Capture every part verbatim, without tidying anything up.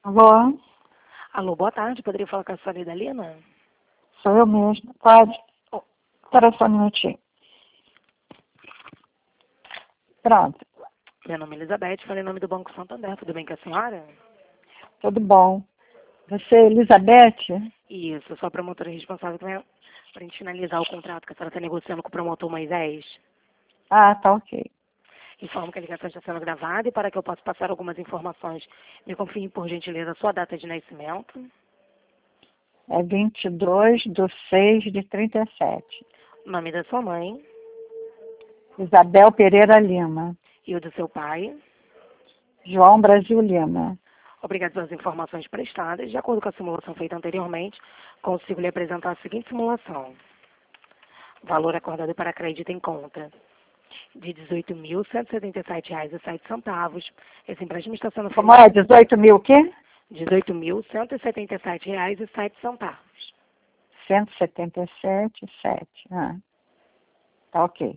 Alô? Alô, boa tarde. Poderia falar com a senhora Idalina? Sou eu mesmo. Pode. Oh, Espera só um minutinho. Pronto. meu nome é Elizabeth, falei em nome do Banco Santander. Tudo bem com a senhora? Tudo bom. Você é Elizabeth? Isso, eu sou a promotora responsável para a gente finalizar o contrato que a senhora está negociando com o promotor Moisés. Ah, tá ok. Informo que a ligação está sendo gravada e para que eu possa passar algumas informações, me confirme por gentileza a sua data de nascimento, É vinte e dois de seis de trinta e sete. o nome da sua mãe Isabel Pereira Lima. e o do seu pai. João Brasil Lima. Obrigado pelas informações prestadas. De acordo com a simulação feita anteriormente, consigo lhe apresentar a seguinte simulação. Valor acordado para crédito em conta de dezoito mil cento e setenta e sete reais e sete centavos. Esse empréstimo está sendo Como é? dezoito mil o quê? dezoito mil cento e setenta e sete reais e sete centavos. cento e setenta e sete, sete. Ah, tá ok.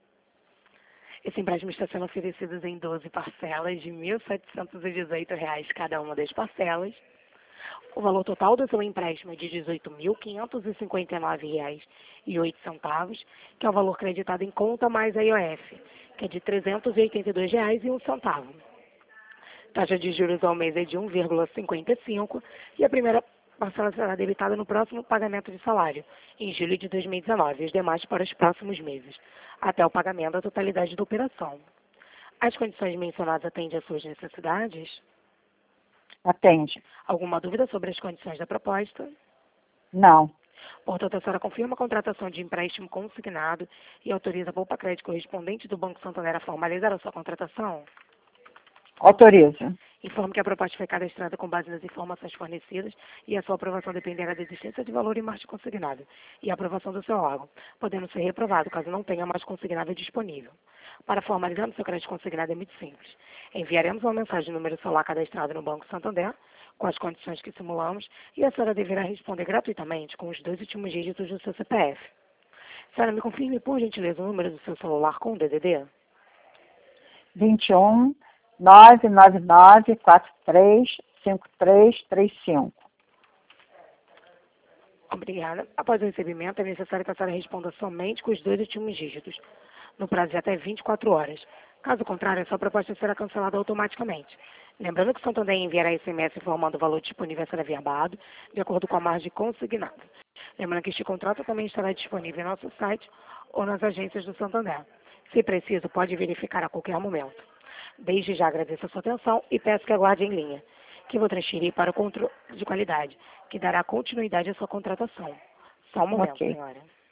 Esse empréstimo está sendo oferecido em doze parcelas de mil setecentos e dezoito reais cada uma das parcelas. O valor total do seu empréstimo é de dezoito mil quinhentos e cinquenta e nove reais e oito centavos, que é o valor creditado em conta mais a I O F, que é de trezentos e oitenta e dois reais e um centavo. Taxa de juros ao mês é de um vírgula cinquenta e cinco e a primeira parcela será debitada no próximo pagamento de salário, em julho de dois mil e dezenove, e os demais para os próximos meses, até o pagamento da totalidade da operação. As condições mencionadas atendem às suas necessidades? Atende. Alguma dúvida sobre as condições da proposta? Não. Portanto, a senhora confirma a contratação de empréstimo consignado e autoriza a Poupa Crédito correspondente do Banco Santander a formalizar a sua contratação? Autoriza. Informo que a proposta foi cadastrada com base nas informações fornecidas e a sua aprovação dependerá da existência de valor em margem consignado e a aprovação do seu órgão, podendo ser reprovado caso não tenha mais consignável disponível. Para formalizarmos seu crédito consignado é muito simples. Enviaremos uma mensagem no número celular cadastrado no Banco Santander, com as condições que simulamos, e a senhora deverá responder gratuitamente com os dois últimos dígitos do seu C P F. Senhora, me confirme, por gentileza, o número do seu celular com o D D D? vinte e um, nove nove nove, quatro três, cinco três três cinco. Obrigada. Após o recebimento, é necessário que a senhora responda somente com os dois últimos dígitos, no prazo de até vinte e quatro horas. Caso contrário, a sua proposta será cancelada automaticamente. Lembrando que o Santander enviará S M S informando o valor disponível a ser averbado, de acordo com a margem consignada. Lembrando que este contrato também estará disponível em nosso site ou nas agências do Santander. Se preciso, pode verificar a qualquer momento. Desde já agradeço a sua atenção e peço que aguarde em linha, que vou transferir para o controle de qualidade, que dará continuidade à sua contratação. Só um momento, Ok. senhora.